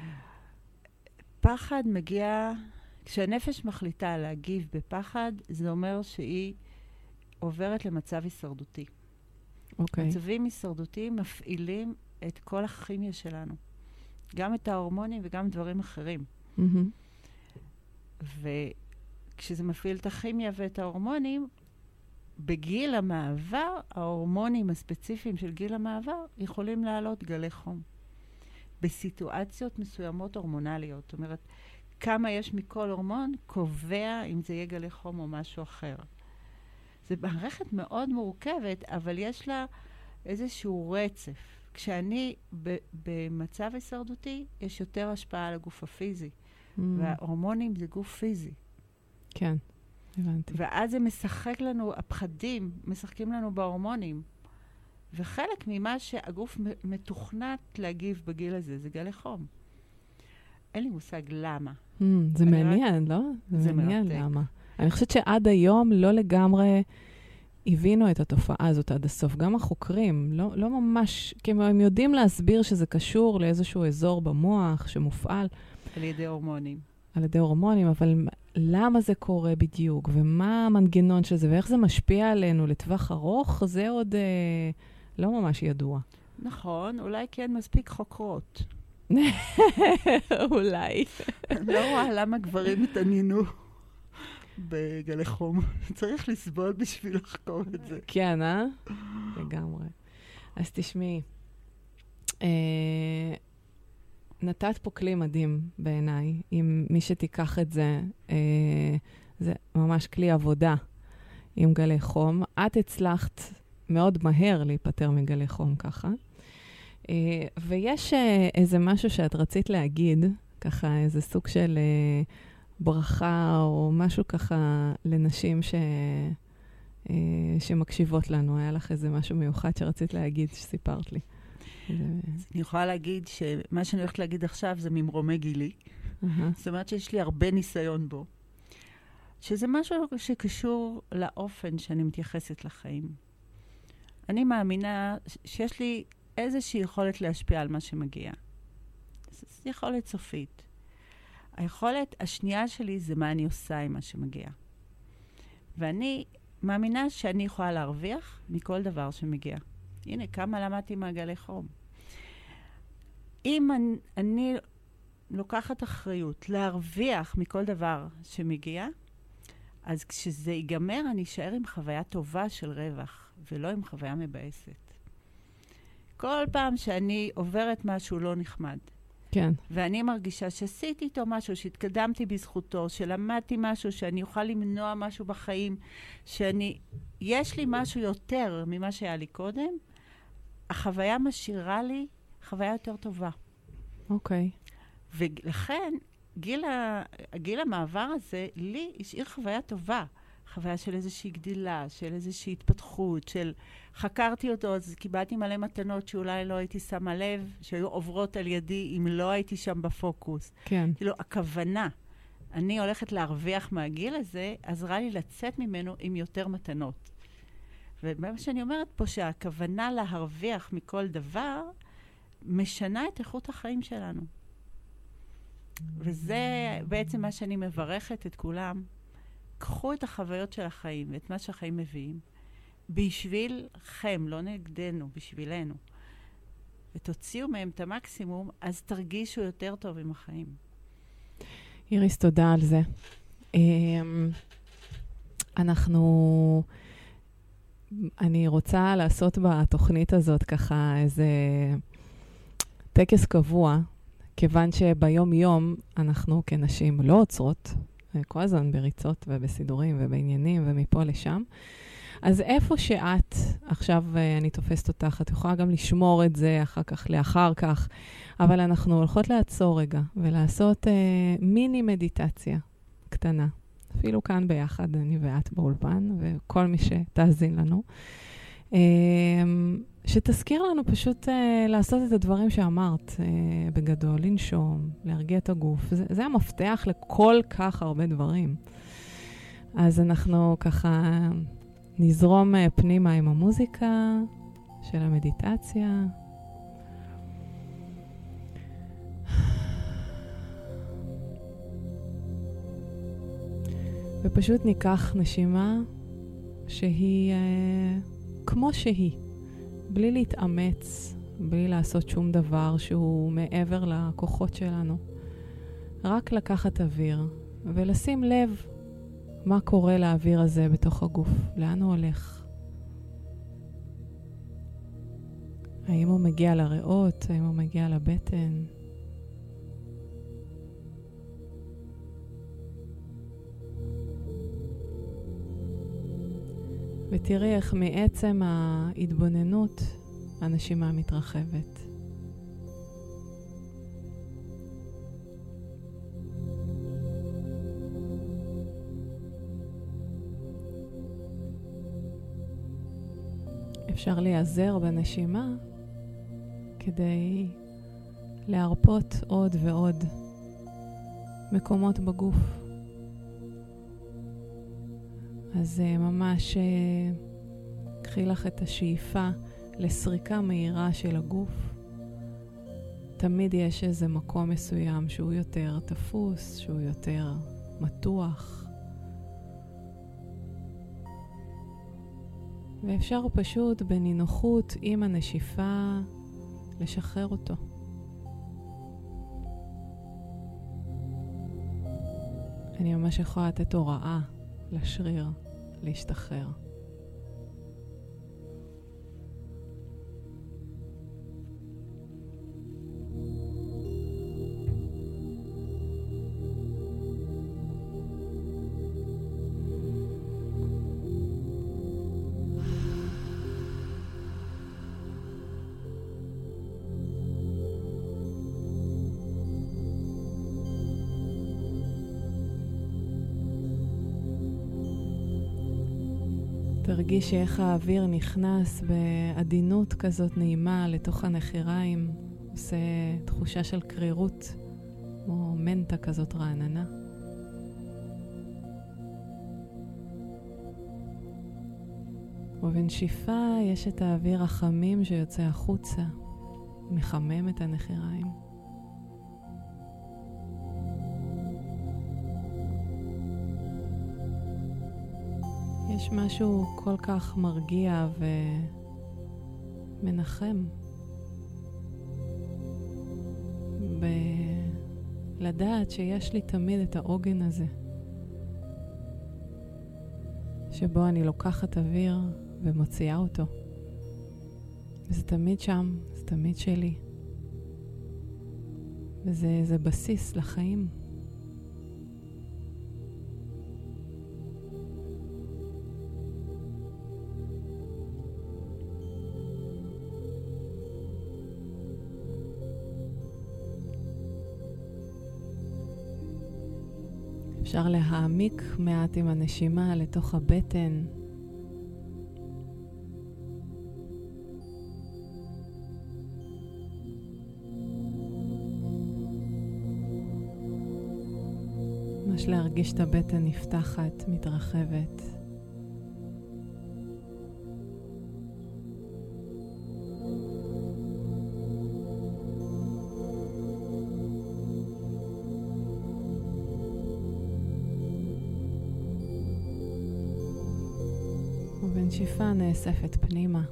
פחד מגיע, כשהנפש מחליטה להגיב בפחד, זה אומר שהיא עוברת למצב הישרדותי. אוקיי. מצבים הישרדותיים מפעילים את כל הכימיה שלנו. גם את ההורמונים וגם דברים אחרים. Mm-hmm. וכשזה מפעיל את הכימיה ואת ההורמונים, בגיל המעבר, ההורמונים הספציפיים של גיל המעבר יכולים לעלות גלי חום. בסיטואציות מסוימות הורמונליות. זאת אומרת, כמה יש מכל הורמון קובע אם זה יהיה גלי חום או משהו אחר. זו מערכת מאוד מורכבת, אבל יש לה איזשהו רצף. כשאני ב- במצב הישרדותי, יש יותר השפעה על הגוף הפיזי. Mm. וההורמונים זה גוף פיזי. כן, הבנתי. ואז זה משחק לנו, הפחדים משחקים לנו בהורמונים. וחלק ממה שהגוף מתוכנת להגיב בגיל הזה, זה גלי חום. אין לי מושג למה. Mm, זה מעניין, רק... לא? זה, זה מעניין מרתק. למה. אני חושבת שעד היום לא לגמרי הבינו את התופעה הזאת עד הסוף. גם החוקרים, לא, לא ממש, כי הם יודעים להסביר שזה קשור לאיזשהו אזור במוח שמופעל. על ידי הורמונים. על ידי הורמונים, אבל למה זה קורה בדיוק? ומה המנגנון של זה? ואיך זה משפיע עלינו לטווח ארוך? זה עוד אה, לא ממש ידוע. נכון, אולי כן מספיק חוקרות. אולי. לא רואה למה גברים התעניינו. בגלי חום. צריך לסבול בשביל לחקור את זה. כן, אה? לגמרי. אז תשמעי, אה, נתת פה כלי מדהים בעיניי, אם מי שתיקח את זה, אה, זה ממש כלי עבודה עם גלי חום. את הצלחת מאוד מהר להיפטר מגלי חום ככה. Uh, ויש uh, איזה משהו שאת רצית להגיד, ככה איזה סוג של uh, ברכה או משהו ככה לנשים ש... uh, שמקשיבות לנו. היה לך איזה משהו מיוחד שרצית להגיד, שסיפרת לי. אני יכולה להגיד שמה שאני הולכת להגיד עכשיו זה ממרומי גילי. Uh-huh. זאת אומרת שיש לי הרבה ניסיון בו. שזה משהו שקשור לאופן שאני מתייחסת לחיים. אני מאמינה שיש לי איזושהי יכולת להשפיע על מה שמגיע. זו יכולת סופית. היכולת השנייה שלי זה מה אני עושה עם מה שמגיע. ואני מאמינה שאני יכולה להרוויח מכל דבר שמגיע. הנה, כמה למדתי מעגלי חום. אם אני, אני לוקחת אחריות להרוויח מכל דבר שמגיע, אז כשזה ייגמר, אני אשאר עם חוויה טובה של רווח, ולא עם חוויה מבאסת. כל פעם שאני עוברת משהו לא נחמד, כן. ואני מרגישה שעשיתי איתו משהו, שהתקדמתי בזכותו, שלמדתי משהו, שאני אוכל למנוע משהו בחיים, שאני, יש לי משהו יותר ממה שהיה לי קודם, החוויה משאירה לי חוויה יותר טובה. אוקיי. ולכן, גיל, ה, גיל המעבר הזה, לי השאיר חוויה טובה. חוויה של איזושהי גדילה, של איזושהי התפתחות, של חקרתי אותו, אז קיבלתי מלא מתנות שאולי לא הייתי שמה לב, שהיו עוברות על ידי אם לא הייתי שם בפוקוס. כן. כאילו, הכוונה, אני הולכת להרוויח מהגיל הזה, עזרה לי לצאת ממנו עם יותר מתנות. ומה שאני אומרת פה, שהכוונה להרוויח מכל דבר, משנה את איכות החיים שלנו. וזה בעצם מה שאני מברכת את כולם. קחו את החוויות של החיים ואת מה שהחיים מביאים, בשבילכם, לא נגדנו, בשבילנו. ותוציאו מהם את המקסימום, אז תרגישו יותר טוב עם החיים. איריס, תודה על זה. אנחנו... אני רוצה לעשות בתוכנית הזאת ככה איזה טקס קבוע, כיוון שביום יום אנחנו כנשים לא עוצרות, כל הזמן בריצות ובסידורים ובעניינים ומפה לשם. אז איפה שאת, עכשיו אני תופסת אותך, את יכולה גם לשמור את זה אחר כך, לאחר כך, אבל אנחנו הולכות לעצור רגע ולעשות אה, מיני מדיטציה קטנה. אפילו כאן ביחד, אני ואת באולפן, וכל מי שתאזין לנו. אה, שתזכיר לנו פשוט אה, לעשות את הדברים שאמרת אה, בגדול, לנשום, להרגיע את הגוף. זה, זה המפתח לכל כך הרבה דברים. אז אנחנו ככה נזרום אה, פנימה עם המוזיקה של המדיטציה. ופשוט ניקח נשימה שהיא אה, כמו שהיא. בלי להתאמץ, בלי לעשות שום דבר שהוא מעבר לכוחות שלנו. רק לקחת אוויר ולשים לב מה קורה לאוויר הזה בתוך הגוף, לאן הוא הולך. האם הוא מגיע לריאות, האם הוא מגיע לבטן. ותראי איך מעצם ההתבוננות הנשימה מתרחבת. אפשר להיעזר בנשימה כדי להרפות עוד ועוד מקומות בגוף. אז uh, ממש uh, קחי לך את השאיפה לסריקה מהירה של הגוף. תמיד יש איזה מקום מסוים שהוא יותר תפוס, שהוא יותר מתוח. ואפשר פשוט בנינוחות עם הנשיפה לשחרר אותו. אני ממש יכולה לתת הוראה לשריר, להשתחרר. תרגישי איך האוויר נכנס בעדינות כזאת נעימה לתוך הנחיריים, עושה תחושה של קרירות, כמו מנטה כזאת רעננה. ובנשיפה יש את האוויר החמים שיוצא החוצה, מחמם את הנחיריים. יש משהו כל כך מרגיע ומנחם בלדעת שיש לי תמיד את העוגן הזה, שבו אני לוקחת אוויר ומוציאה אותו. וזה תמיד שם, זה תמיד שלי. וזה זה בסיס לחיים. אפשר להעמיק מעט עם הנשימה לתוך הבטן. ממש להרגיש את הבטן נפתחת, מתרחבת. ובנשיפה נאספת פנימה.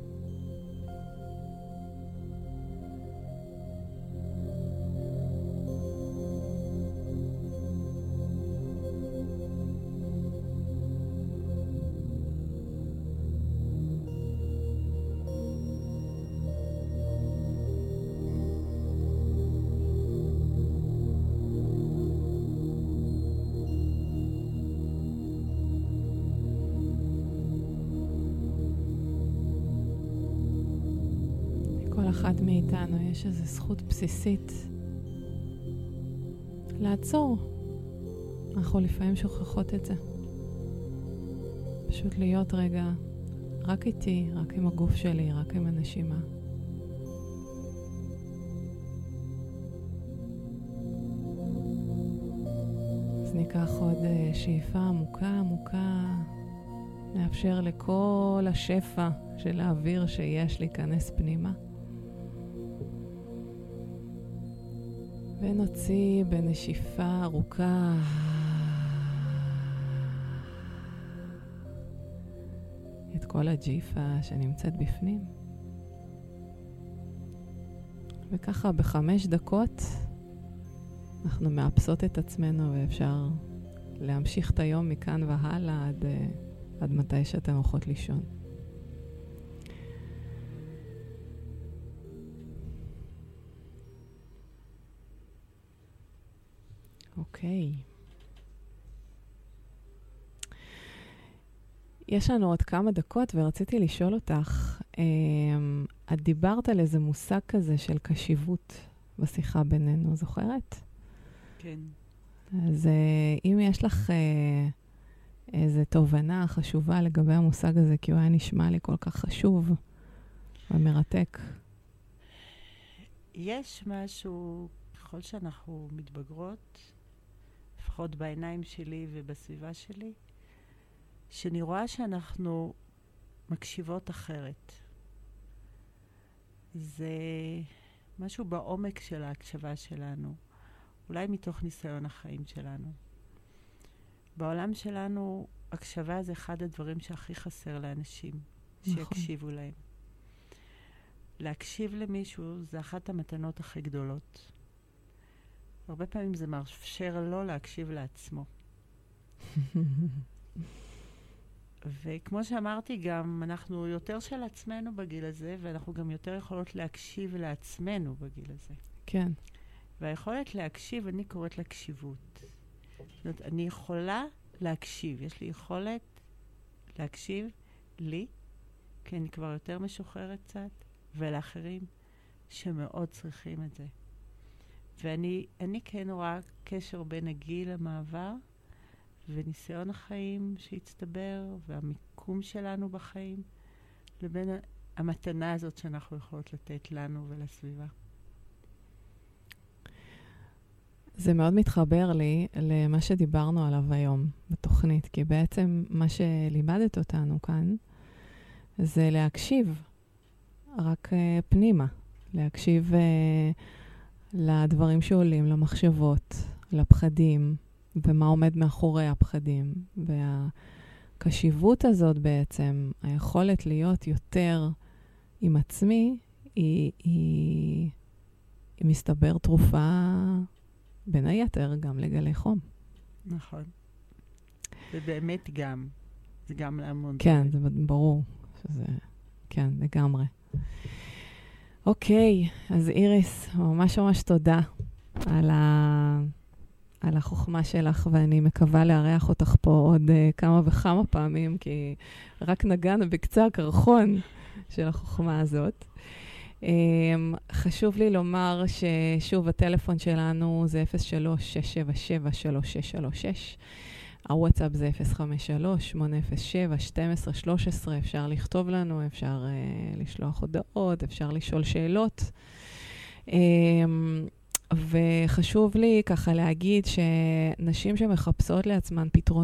כל אחת מאיתנו יש איזו זכות בסיסית לעצור. אנחנו לפעמים שוכחות את זה. פשוט להיות רגע רק איתי, רק עם הגוף שלי, רק עם הנשימה. אז ניקח עוד שאיפה עמוקה עמוקה. נאפשר לכל השפע של האוויר שיש להיכנס פנימה. ונוציא בנשיפה ארוכה את כל הג'יפה שנמצאת בפנים. וככה בחמש דקות אנחנו מאפסות את עצמנו, ואפשר להמשיך את היום מכאן והלאה עד, עד מתי שאתם הולכות לישון. אוקיי. יש לנו עוד כמה דקות ורציתי לשאול אותך, את דיברת על איזה מושג כזה של קשיבות בשיחה בינינו, זוכרת? כן. אז אם יש לך איזו תובנה חשובה לגבי המושג הזה, כי הוא היה נשמע לי כל כך חשוב ומרתק. יש משהו, ככל שאנחנו מתבגרות, לפחות בעיניים שלי ובסביבה שלי, שאני רואה שאנחנו מקשיבות אחרת. זה משהו בעומק של ההקשבה שלנו, אולי מתוך ניסיון החיים שלנו. בעולם שלנו, הקשבה זה אחד הדברים שהכי חסר לאנשים, נכון. שיקשיבו להם. להקשיב למישהו זה אחת המתנות הכי גדולות. הרבה פעמים זה מאפשר לו להקשיב לעצמו. וכמו שאמרתי, גם אנחנו יותר של עצמנו בגיל הזה, ואנחנו גם יותר יכולות להקשיב לעצמנו בגיל הזה. כן. והיכולת להקשיב, אני קוראת לקשיבות. זאת אומרת, אני יכולה להקשיב. יש לי יכולת להקשיב לי, כי אני כבר יותר משוחררת קצת, ולאחרים שמאוד צריכים את זה. ואני אני כן רואה קשר בין הגיל המעבר וניסיון החיים שהצטבר, והמיקום שלנו בחיים, לבין המתנה הזאת שאנחנו יכולות לתת לנו ולסביבה. זה מאוד מתחבר לי למה שדיברנו עליו היום בתוכנית, כי בעצם מה שלימדת אותנו כאן זה להקשיב רק uh, פנימה, להקשיב uh, לדברים שעולים, למחשבות, לפחדים, ומה עומד מאחורי הפחדים. והקשיבות הזאת בעצם, היכולת להיות יותר עם עצמי, היא, היא, היא מסתבר תרופה בין היתר גם לגלי חום. נכון. זה באמת גם. זה גם להמון. כן, זה ברור. שזה, כן, לגמרי. אוקיי, אז איריס, ממש ממש תודה על, ה... על החוכמה שלך, ואני מקווה לארח אותך פה עוד uh, כמה וכמה פעמים, כי רק נגענו בקצה הקרחון של החוכמה הזאת. Um, חשוב לי לומר ששוב, הטלפון שלנו זה אפס שלוש שש שבע שבע שלוש שש שלוש שש. הוואטסאפ זה אפס חמש שלוש שמונה אפס שבע שתים עשרה שלוש עשרה. אפשר לכתוב לנו, אפשר uh, לשלוח הודעות, אפשר לשאול שאלות. Um, וחשוב לי ככה להגיד שנשים שמחפשות לעצמן פתרון